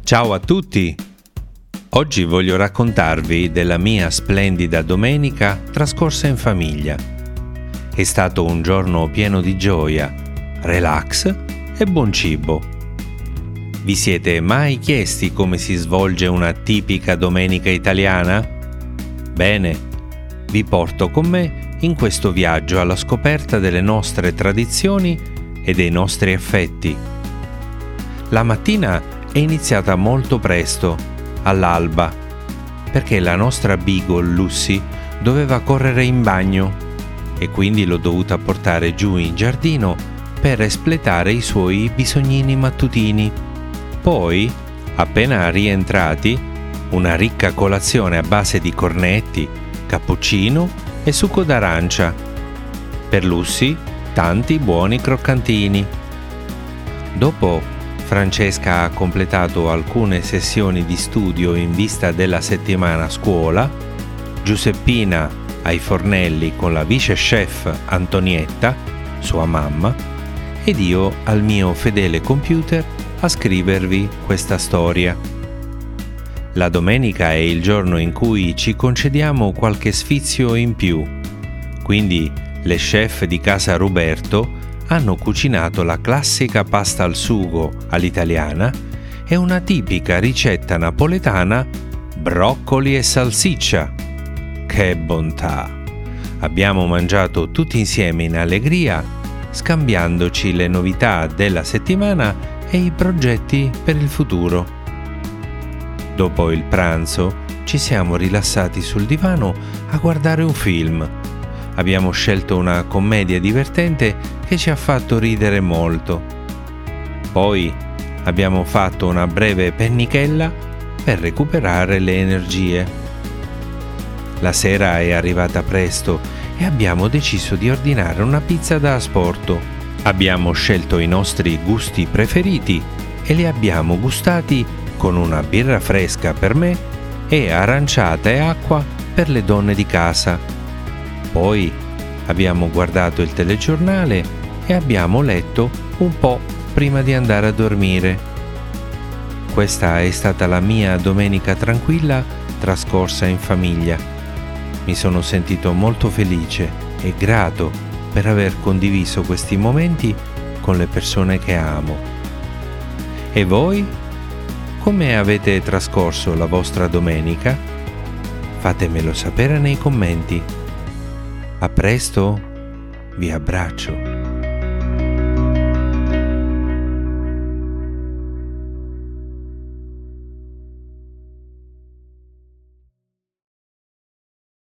Ciao a tutti! Oggi voglio raccontarvi della mia splendida domenica trascorsa in famiglia. È stato un giorno pieno di gioia, relax e buon cibo. Vi siete mai chiesti come si svolge una tipica domenica italiana? Bene, vi porto con me in questo viaggio alla scoperta delle nostre tradizioni e dei nostri affetti. La mattina è iniziata molto presto, all'alba, perché la nostra Beagle Lucy doveva correre in bagno e quindi l'ho dovuta portare giù in giardino per espletare i suoi bisognini mattutini. Poi, appena rientrati, una ricca colazione a base di cornetti, cappuccino e succo d'arancia. Per Lucy, tanti buoni croccantini. Dopo Francesca ha completato alcune sessioni di studio in vista della settimana a scuola, Giuseppina ai fornelli con la vice chef Antonietta, sua mamma, ed io al mio fedele computer a scrivervi questa storia. La domenica è il giorno in cui ci concediamo qualche sfizio in più, quindi le chef di casa Ruberto hanno cucinato la classica pasta al sugo all'italiana e una tipica ricetta napoletana broccoli e salsiccia. Che bontà! Abbiamo mangiato tutti insieme in allegria, scambiandoci le novità della settimana e i progetti per il futuro. Dopo il pranzo ci siamo rilassati sul divano a guardare un film. Abbiamo scelto una commedia divertente che ci ha fatto ridere molto. Poi abbiamo fatto una breve pennichella per recuperare le energie. La sera è arrivata presto e abbiamo deciso di ordinare una pizza da asporto. Abbiamo scelto i nostri gusti preferiti e li abbiamo gustati con una birra fresca per me e aranciata e acqua per le donne di casa. Poi abbiamo guardato il telegiornale e abbiamo letto un po' prima di andare a dormire. Questa è stata la mia domenica tranquilla trascorsa in famiglia. Mi sono sentito molto felice e grato per aver condiviso questi momenti con le persone che amo. E voi? Come avete trascorso la vostra domenica? Fatemelo sapere nei commenti. A presto, vi abbraccio.